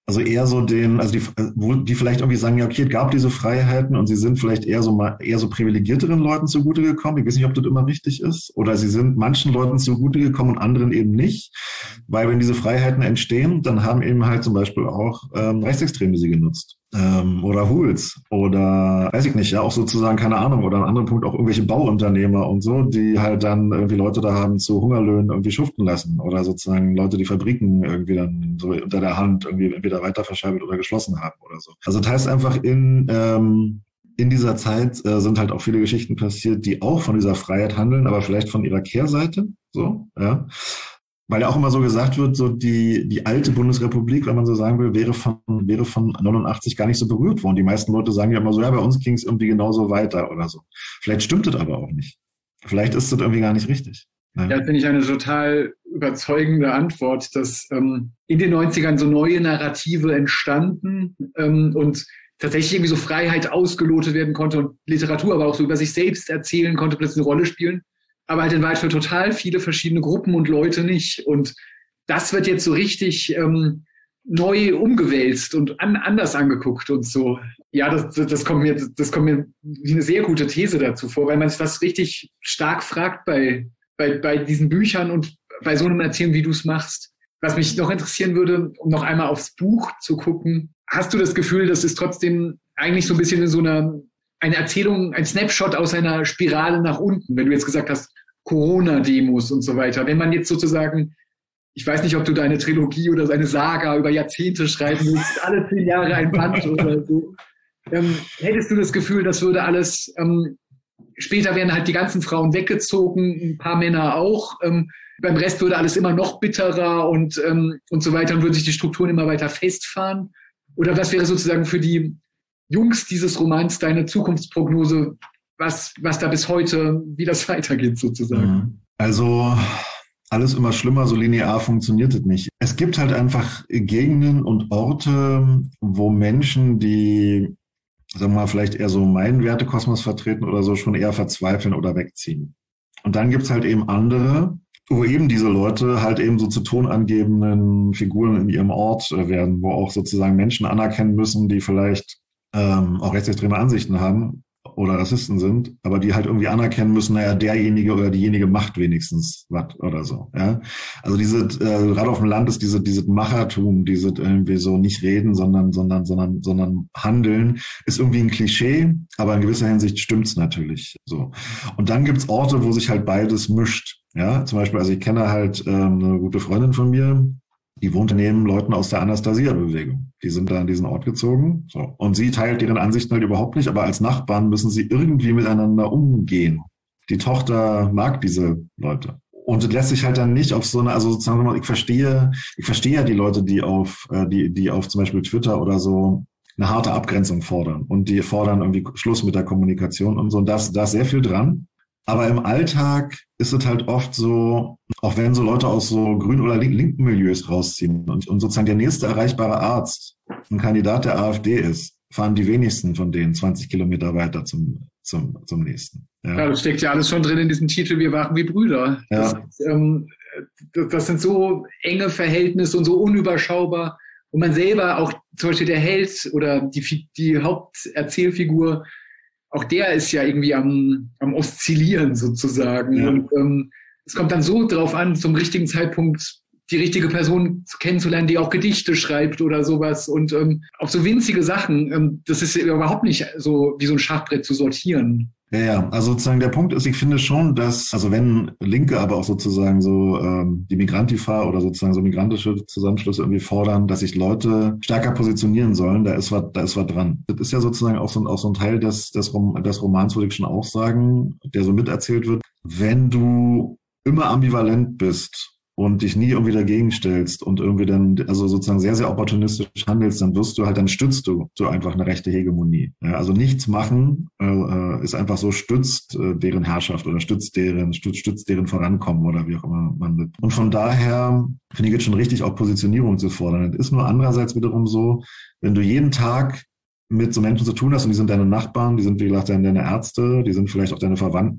Also eher so den, also die, wo die vielleicht irgendwie sagen, ja, okay, es gab diese Freiheiten und sie sind vielleicht eher so mal eher so privilegierteren Leuten zugute gekommen. Ich weiß nicht, ob das immer richtig ist. Oder sie sind manchen Leuten zugute gekommen und anderen eben nicht. Weil wenn diese Freiheiten entstehen, dann haben eben halt zum Beispiel auch ähm, Rechtsextreme sie genutzt. Ähm, oder Hools. Oder weiß ich nicht, ja, auch sozusagen, keine Ahnung, oder an anderen Punkt auch irgendwelche Bauunternehmer und so, die halt dann irgendwie Leute da haben zu Hungerlöhnen irgendwie schuften lassen. Oder sozusagen Leute, die Fabriken irgendwie dann so unter der Hand irgendwie entweder weiter verschabbelt oder geschlossen haben oder so. Also das heißt einfach in ähm, in dieser Zeit äh, sind halt auch viele Geschichten passiert, die auch von dieser Freiheit handeln, aber vielleicht von ihrer Kehrseite, so, ja. Weil ja auch immer so gesagt wird, so die die alte Bundesrepublik, wenn man so sagen will, wäre von wäre von neunundachtzig gar nicht so berührt worden. Die meisten Leute sagen ja immer so, ja, bei uns ging es irgendwie genauso weiter oder so. Vielleicht stimmt das aber auch nicht. Vielleicht ist das irgendwie gar nicht richtig. Ja, das finde ich eine total überzeugende Antwort, dass ähm, in den neunzigern so neue Narrative entstanden ähm, und tatsächlich irgendwie so Freiheit ausgelotet werden konnte und Literatur aber auch so über sich selbst erzählen konnte, plötzlich eine Rolle spielen. Aber halt in Wahrheit für total viele verschiedene Gruppen und Leute nicht. Und das wird jetzt so richtig ähm, neu umgewälzt und an, anders angeguckt und so. Ja, das, das kommt mir, das kommt mir wie eine sehr gute These dazu vor, weil man sich das richtig stark fragt bei, bei, bei diesen Büchern und bei so einem Erzählen, wie du es machst. Was mich noch interessieren würde, um noch einmal aufs Buch zu gucken, hast du das Gefühl, das ist trotzdem eigentlich so ein bisschen in so einer eine Erzählung, ein Snapshot aus einer Spirale nach unten, wenn du jetzt gesagt hast, Corona-Demos und so weiter. Wenn man jetzt sozusagen, ich weiß nicht, ob du deine Trilogie oder eine Saga über Jahrzehnte schreiben willst, alle zehn Jahre ein Band oder so, ähm, hättest du das Gefühl, das würde alles, ähm, später werden halt die ganzen Frauen weggezogen, ein paar Männer auch, ähm, beim Rest würde alles immer noch bitterer und, ähm, und so weiter und würden sich die Strukturen immer weiter festfahren? Oder was wäre sozusagen für die Jungs dieses Romans deine Zukunftsprognose, was, was da bis heute, wie das weitergeht sozusagen? Also alles immer schlimmer, so linear funktioniert es nicht. Es gibt halt einfach Gegenden und Orte, wo Menschen, die, sagen wir mal, vielleicht eher so meinen Wertekosmos vertreten oder so, schon eher verzweifeln oder wegziehen. Und dann gibt's halt eben andere, wo eben diese Leute halt eben so zu tonangebenden Figuren in ihrem Ort werden, wo auch sozusagen Menschen anerkennen müssen, die vielleicht ähm, auch rechtsextreme Ansichten haben oder Rassisten sind, aber die halt irgendwie anerkennen müssen, naja, derjenige oder diejenige macht wenigstens was oder so. Ja, also diese äh, gerade auf dem Land ist diese diese Machertum, diese irgendwie so nicht reden, sondern sondern sondern sondern handeln, ist irgendwie ein Klischee, aber in gewisser Hinsicht stimmt's natürlich so. Und dann gibt's Orte, wo sich halt beides mischt. Ja, zum Beispiel, also ich kenne halt ähm, eine gute Freundin von mir, die wohnt neben Leuten aus der Anastasia-Bewegung. Die sind da an diesen Ort gezogen. So. Und sie teilt deren Ansichten halt überhaupt nicht, aber als Nachbarn müssen sie irgendwie miteinander umgehen. Die Tochter mag diese Leute. Und das lässt sich halt dann nicht auf so eine, also sozusagen, ich verstehe, ich verstehe ja die Leute, die auf, die, die auf zum Beispiel Twitter oder so eine harte Abgrenzung fordern. Und die fordern irgendwie Schluss mit der Kommunikation und so. Und da ist, da ist sehr viel dran. Aber im Alltag ist es halt oft so, auch wenn so Leute aus so grünen oder linken Milieus rausziehen und, und sozusagen der nächste erreichbare Arzt ein Kandidat der AfD ist, fahren die wenigsten von denen zwanzig Kilometer weiter zum, zum, zum nächsten. Ja. Ja, das steckt ja alles schon drin in diesem Titel, wir waren wie Brüder. Ja. Das, ähm, das sind so enge Verhältnisse und so unüberschaubar. Und man selber, auch zum Beispiel der Held oder die, die Haupterzählfigur, auch der ist ja irgendwie am, am Oszillieren sozusagen. Ja. Und ähm, es kommt dann so drauf an, zum richtigen Zeitpunkt die richtige Person kennenzulernen, die auch Gedichte schreibt oder sowas. Und ähm, auch so winzige Sachen, ähm, das ist überhaupt nicht so wie so ein Schachbrett zu sortieren. Ja, ja, also sozusagen der Punkt ist, ich finde schon, dass, also wenn Linke, aber auch sozusagen so ähm, die Migrantifa oder sozusagen so migrantische Zusammenschlüsse irgendwie fordern, dass sich Leute stärker positionieren sollen, da ist was, da ist was dran. Das ist ja sozusagen auch so, auch so ein Teil des, des, Rom, des Romans, würde ich schon auch sagen, der so miterzählt wird. Wenn du immer ambivalent bist und dich nie irgendwie dagegen stellst und irgendwie dann, also sozusagen sehr, sehr opportunistisch handelst, dann wirst du halt, dann stützt du so einfach eine rechte Hegemonie. Ja, also nichts machen äh, ist einfach so, stützt äh, deren Herrschaft oder stützt deren, stützt, stützt deren Vorankommen oder wie auch immer man das. Und von daher finde ich jetzt schon richtig, auch Positionierung zu fordern. Das ist nur andererseits wiederum so, wenn du jeden Tag mit so Menschen zu tun hast und die sind deine Nachbarn, die sind wie gesagt deine Ärzte, die sind vielleicht auch deine Verwandten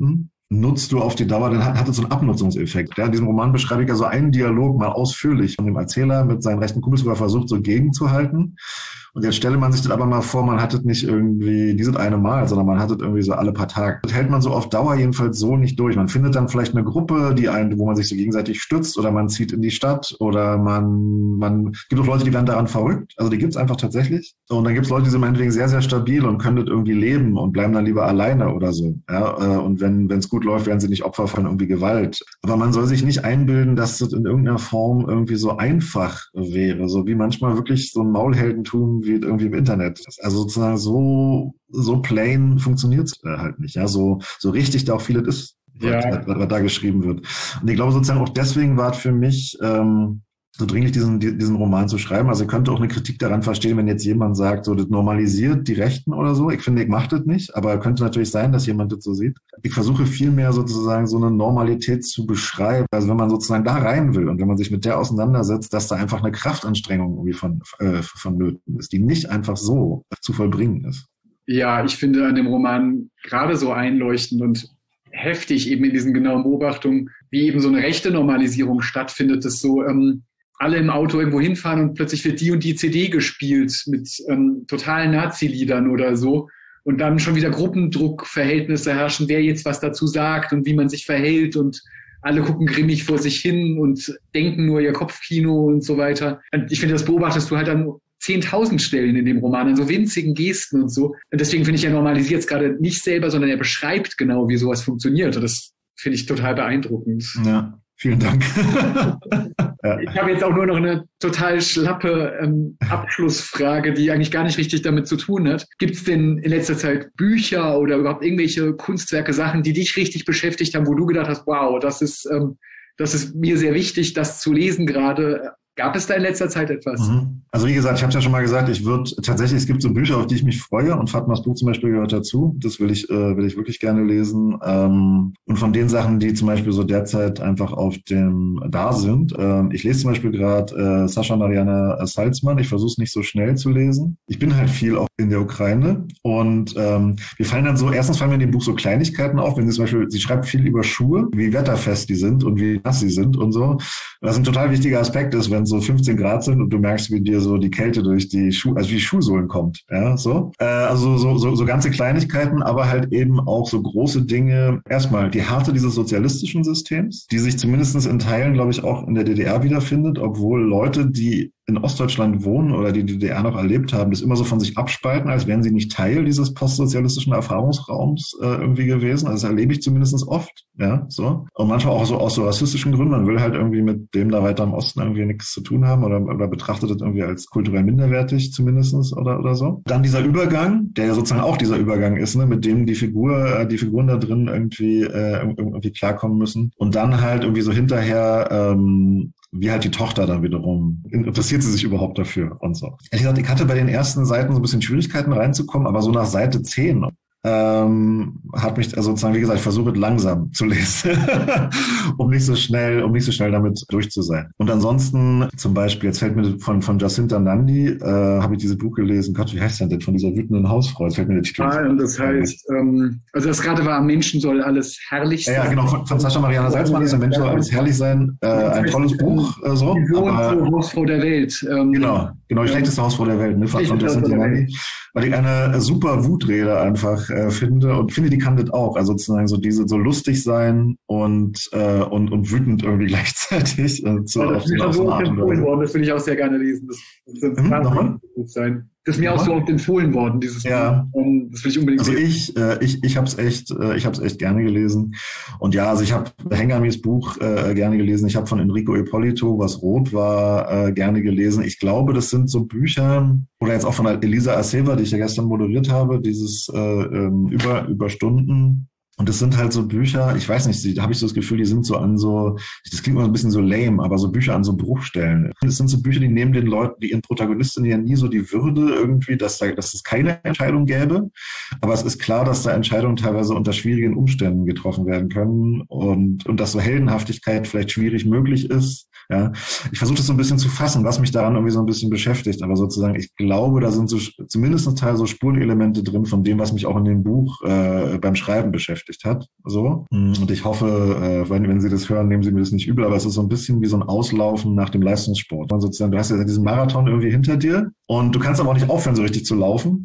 nutzt du auf die Dauer, dann hat, hat es so einen Abnutzungseffekt. Ja, in diesem Roman beschreibe ich ja so einen Dialog mal ausführlich von dem Erzähler mit seinen rechten Kumpels, wo er versucht, so gegenzuhalten. Und jetzt stelle man sich das aber mal vor, man hat es nicht irgendwie dieses eine Mal, sondern man hat es irgendwie so alle paar Tage. Das hält man so auf Dauer jedenfalls so nicht durch. Man findet dann vielleicht eine Gruppe, die einen, wo man sich so gegenseitig stützt, oder man zieht in die Stadt, oder man, man, es gibt auch Leute, die werden daran verrückt. Also die gibt es einfach tatsächlich. Und dann gibt es Leute, die sind meinetwegen sehr, sehr stabil und können das irgendwie leben und bleiben dann lieber alleine oder so. Ja, und wenn es gut läuft, werden sie nicht Opfer von irgendwie Gewalt. Aber man soll sich nicht einbilden, dass das in irgendeiner Form irgendwie so einfach wäre. So wie manchmal wirklich so ein Maulheldentum wie irgendwie im Internet. Also sozusagen so, so plain funktioniert es halt nicht. Ja, so, so richtig da auch vieles ist, ja. was, was da geschrieben wird. Und ich glaube sozusagen auch deswegen war es für mich, ähm, so dringlich diesen, diesen Roman zu schreiben. Also ich könnte auch eine Kritik daran verstehen, wenn jetzt jemand sagt, so das normalisiert die Rechten oder so. Ich finde, ich mache das nicht, aber könnte natürlich sein, dass jemand das so sieht. Ich versuche vielmehr sozusagen so eine Normalität zu beschreiben. Also wenn man sozusagen da rein will und wenn man sich mit der auseinandersetzt, dass da einfach eine Kraftanstrengung irgendwie von, äh, vonnöten ist, die nicht einfach so zu vollbringen ist. Ja, ich finde an dem Roman gerade so einleuchtend und heftig eben in diesen genauen Beobachtungen, wie eben so eine rechte Normalisierung stattfindet, das so, ähm, alle im Auto irgendwo hinfahren und plötzlich wird die und die C D gespielt mit ähm, totalen Nazi-Liedern oder so und dann schon wieder Gruppendruckverhältnisse herrschen, wer jetzt was dazu sagt und wie man sich verhält und alle gucken grimmig vor sich hin und denken nur ihr Kopfkino und so weiter. Und ich finde, das beobachtest du halt an zehntausend Stellen in dem Roman, an so winzigen Gesten und so. Und deswegen finde ich, er normalisiert es gerade nicht selber, sondern er beschreibt genau, wie sowas funktioniert. Und das finde ich total beeindruckend. Ja. Vielen Dank. Ja. Ich habe jetzt auch nur noch eine total schlappe ähm, Abschlussfrage, die eigentlich gar nicht richtig damit zu tun hat. Gibt es denn in letzter Zeit Bücher oder überhaupt irgendwelche Kunstwerke, Sachen, die dich richtig beschäftigt haben, wo du gedacht hast, wow, das ist, ähm, das ist mir sehr wichtig, das zu lesen gerade? Gab es da in letzter Zeit etwas? Mhm. Also wie gesagt, ich habe es ja schon mal gesagt, ich würde tatsächlich, es gibt so Bücher, auf die ich mich freue und Fatmas Buch zum Beispiel gehört dazu. Das will ich, äh, will ich wirklich gerne lesen. Ähm, und von den Sachen, die zum Beispiel so derzeit einfach auf dem da sind. Ähm, ich lese zum Beispiel gerade äh, Sascha Mariana Salzman. Ich versuche es nicht so schnell zu lesen. Ich bin halt viel auch in der Ukraine und ähm, wir fallen dann so, erstens fallen mir in dem Buch so Kleinigkeiten auf, wenn sie zum Beispiel, sie schreibt viel über Schuhe, wie wetterfest die sind und wie nass sie sind und so. Was ein total wichtiger Aspekt ist, wenn so fünfzehn Grad sind und du merkst, wie dir so die Kälte durch die Schuhe, also wie die Schuhsohlen kommt, ja, so. Äh, also so, so, so ganze Kleinigkeiten, aber halt eben auch so große Dinge. Erstmal die Härte dieses sozialistischen Systems, die sich zumindest in Teilen, glaube ich, auch in der D D R wiederfindet, obwohl Leute, die in Ostdeutschland wohnen oder die D D R noch erlebt haben, das immer so von sich abspalten, als wären sie nicht Teil dieses postsozialistischen Erfahrungsraums äh, irgendwie gewesen. Also das erlebe ich zumindest oft, ja, so. Und manchmal auch so aus so rassistischen Gründen. Man will halt irgendwie mit dem da weiter im Osten irgendwie nichts zu tun haben oder, oder betrachtet das irgendwie als kulturell minderwertig zumindestens oder, oder so. Dann dieser Übergang, der ja sozusagen auch dieser Übergang ist, ne, mit dem die Figur, äh, die Figuren da drin irgendwie, äh, irgendwie klarkommen müssen. Und dann halt irgendwie so hinterher, ähm, wie halt die Tochter dann wiederum, interessiert sie sich überhaupt dafür und so. Ehrlich gesagt, ich hatte bei den ersten Seiten so ein bisschen Schwierigkeiten reinzukommen, aber so nach Seite zehn ähm, hat mich, also sozusagen, wie gesagt, ich versuche langsam zu lesen, um nicht so schnell, um nicht so schnell damit durch zu sein. Und ansonsten, zum Beispiel, jetzt fällt mir von, von Jacinta Nandi, äh, habe ich dieses Buch gelesen, Gott, wie heißt denn das, von dieser wütenden Hausfrau, jetzt fällt mir der Titel. Ah, und das heißt, ähm, also das gerade war, am Menschen soll alles herrlich sein. Ja, ja, genau, von, von Sascha Mariana Salzman ist, am Menschen soll alles herrlich sein, äh, ein tolles Buch, äh, so. Die aber, Hausfrau der Welt. Ähm, genau, genau, die schlechteste Hausfrau der Welt, ne, von, von Jacinta Nandi. Weil ich eine super Wutrede einfach äh, finde und finde, die kann das auch. Also sozusagen so diese so lustig sein und äh, und und wütend irgendwie gleichzeitig. Äh, zu, ja, das ist mir so oft empfohlen worden, das will ich auch sehr gerne lesen. Das, das hm, kann gut sein. Das ist mir auch so oft empfohlen worden, dieses ja. Buch. Das will ich unbedingt also lesen. ich, äh, ich, ich habe es echt, äh, ich habe es echt gerne gelesen. Und ja, also ich habe Hengamis Buch äh, gerne gelesen. Ich habe von Enrico Ippolito, was rot war, äh, gerne gelesen. Ich glaube, das sind so Bücher, oder jetzt auch von Elisa Aceva, die ich ja gestern moderiert habe, dieses äh, ähm, über über Stunden. Und das sind halt so Bücher, ich weiß nicht, da habe ich so das Gefühl, die sind so an so, das klingt immer ein bisschen so lame, aber so Bücher an so Bruchstellen. Das sind so Bücher, die nehmen den Leuten, die ihren Protagonistinnen ja nie so die Würde irgendwie, dass da, dass es keine Entscheidung gäbe. Aber es ist klar, dass da Entscheidungen teilweise unter schwierigen Umständen getroffen werden können und, und dass so Heldenhaftigkeit vielleicht schwierig möglich ist. Ja, ich versuche das so ein bisschen zu fassen, was mich daran irgendwie so ein bisschen beschäftigt. Aber sozusagen, ich glaube, da sind so zumindest ein Teil so Spurenelemente drin von dem, was mich auch in dem Buch äh, beim Schreiben beschäftigt. beschäftigt hat. So. Und ich hoffe, äh, wenn, wenn Sie das hören, nehmen Sie mir das nicht übel, aber es ist so ein bisschen wie so ein Auslaufen nach dem Leistungssport. Und sozusagen, du hast ja diesen Marathon irgendwie hinter dir und du kannst aber auch nicht aufhören, so richtig zu laufen.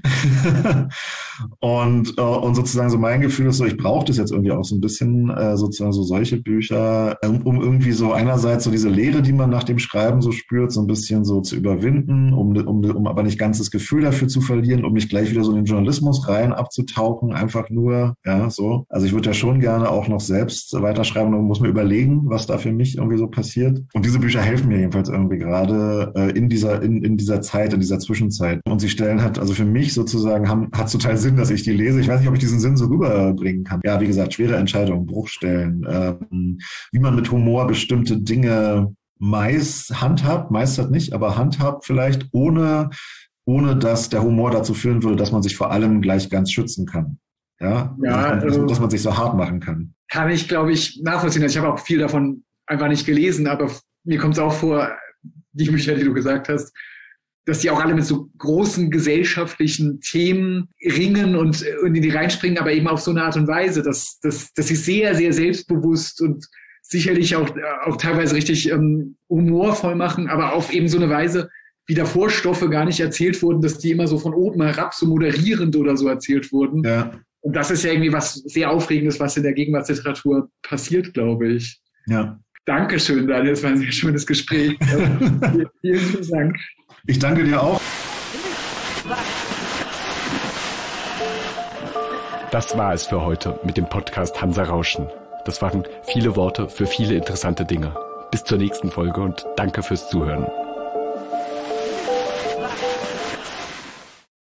und, äh, und sozusagen so mein Gefühl ist so, ich brauche das jetzt irgendwie auch so ein bisschen, äh, sozusagen so solche Bücher, um, um irgendwie so einerseits so diese Leere, die man nach dem Schreiben so spürt, so ein bisschen so zu überwinden, um, um, um aber nicht ganz das Gefühl dafür zu verlieren, um nicht gleich wieder so in den Journalismus rein abzutauchen, einfach nur, ja, so. Also ich würde ja schon gerne auch noch selbst weiterschreiben und muss mir überlegen, was da für mich irgendwie so passiert. Und diese Bücher helfen mir jedenfalls irgendwie gerade äh, in dieser, in, in dieser Zeit, in dieser Zwischenzeit. Und sie stellen halt, also für mich sozusagen haben, hat es total Sinn, dass ich die lese. Ich weiß nicht, ob ich diesen Sinn so rüberbringen kann. Ja, wie gesagt, schwere Entscheidungen, Bruchstellen, ähm, wie man mit Humor bestimmte Dinge meist handhabt, meistert nicht, aber handhabt vielleicht, ohne, ohne dass der Humor dazu führen würde, dass man sich vor allem gleich ganz schützen kann. Ja, ja dass, man, also, dass man sich so hart machen kann. Kann ich, glaube ich, nachvollziehen. Also ich habe auch viel davon einfach nicht gelesen, aber mir kommt es auch vor, die Bücher, die du gesagt hast, dass die auch alle mit so großen gesellschaftlichen Themen ringen und, und in die reinspringen, aber eben auf so eine Art und Weise, dass, dass, dass sie sehr, sehr selbstbewusst und sicherlich auch, auch teilweise richtig ähm, humorvoll machen, aber auf eben so eine Weise, wie davor Stoffe gar nicht erzählt wurden, dass die immer so von oben herab so moderierend oder so erzählt wurden. Ja. Und das ist ja irgendwie was sehr Aufregendes, was in der Gegenwartsliteratur passiert, glaube ich. Ja. Dankeschön, Daniel. Das war ein sehr schönes Gespräch. Vielen, vielen Dank. Ich danke dir auch. Das war es für heute mit dem Podcast Hansa Rauschen. Das waren viele Worte für viele interessante Dinge. Bis zur nächsten Folge und danke fürs Zuhören.